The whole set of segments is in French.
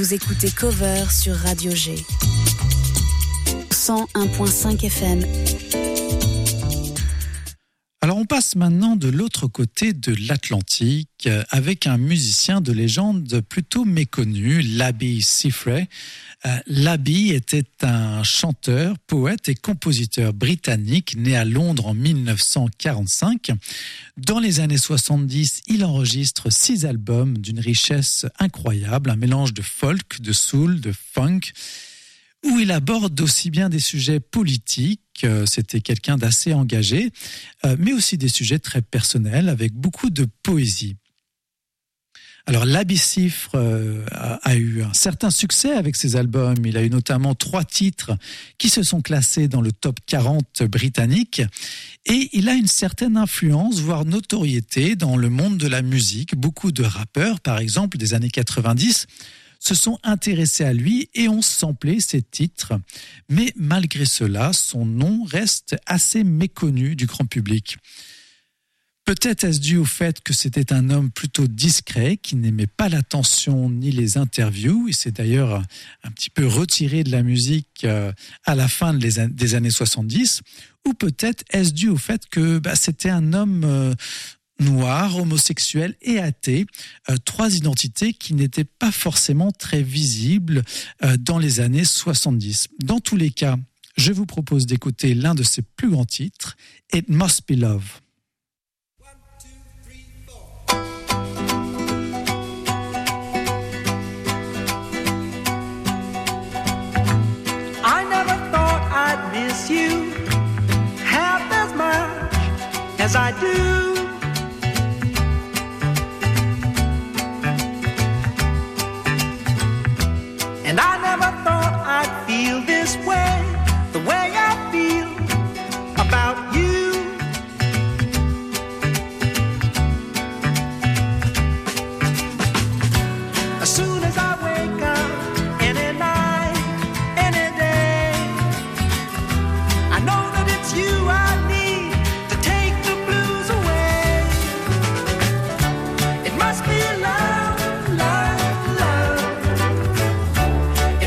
Vous écoutez Cover sur Radio G. 101.5 FM. Alors on passe maintenant de l'autre côté de l'Atlantique avec un musicien de légende plutôt méconnu, Labi Siffre. Labi était un chanteur, poète et compositeur britannique né à Londres en 1945. Dans les années 70, il enregistre 6 albums d'une richesse incroyable, un mélange de folk, de soul, de funk, où il aborde aussi bien des sujets politiques, c'était quelqu'un d'assez engagé, mais aussi des sujets très personnels, avec beaucoup de poésie. Alors, Labi Siffre a eu un certain succès avec ses albums. Il a eu notamment 3 titres qui se sont classés dans le top 40 britannique. Et il a une certaine influence, voire notoriété dans le monde de la musique. Beaucoup de rappeurs, par exemple, des années 90, se sont intéressés à lui et ont samplé ses titres. Mais malgré cela, son nom reste assez méconnu du grand public. Peut-être est-ce dû au fait que c'était un homme plutôt discret, qui n'aimait pas l'attention ni les interviews. Il s'est d'ailleurs un petit peu retiré de la musique à la fin des années 70. Ou peut-être est-ce dû au fait que c'était un homme noir, homosexuel et athée, 3 identités qui n'étaient pas forcément très visibles dans les années 70. Dans tous les cas, je vous propose d'écouter l'un de ses plus grands titres, It Must Be Love. I never thought I'd miss you half as much as I do. And I never thought I'd feel this way, the way I feel about you. As soon as I wake up, any night, any day, I know that it's you I need to take the blues away. It must be love, love, love.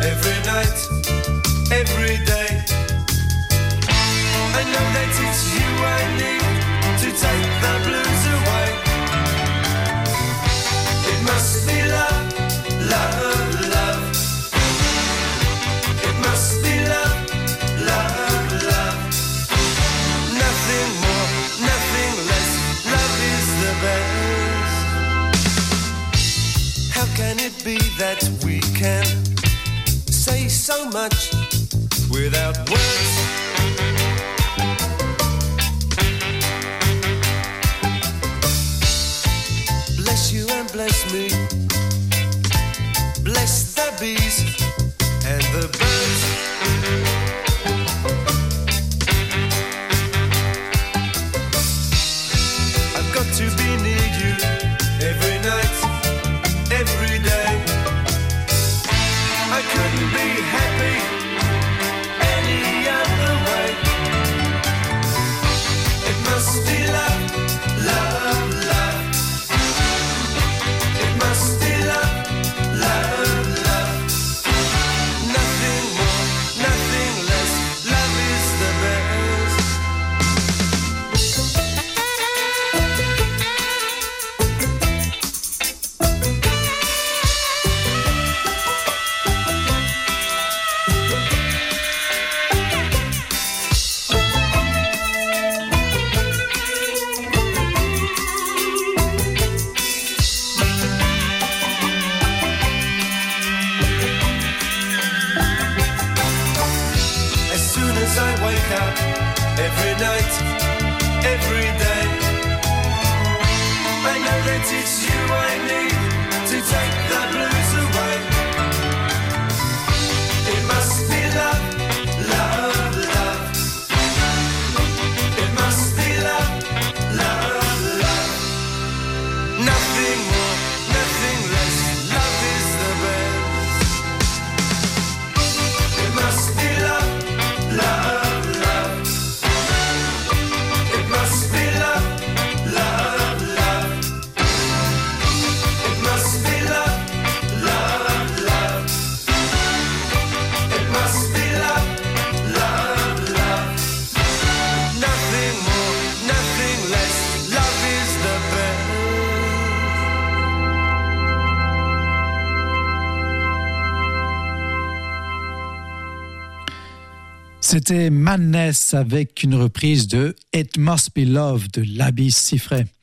every night, every day. I know that it's you I need to take the blues away. It must be love, love, love. It must be love, love, love. Nothing more, nothing less. Love is the best. How can it be that we can say so much without words? Bless you and bless me. Bless the bees and the birds. I've got to be near you every night, every day. I couldn't be happy any other way. It must be love, love, love. It must be love, love, love. Nothing more, nothing less. Love is the best. As soon as I wake up, every night, every day, I know that it's you I need to take the blues away. It must be love, love, love. It must be love, love, love. Nothing more, nothing less. Love is the best. It must be love, love, love. It must be love, love, love. It must be love, love, love. It must be love, love, love. Nothing more, nothing less. Love is the best. C'était Madness avec une reprise de It Must Be Love de l'Abbé Siffray.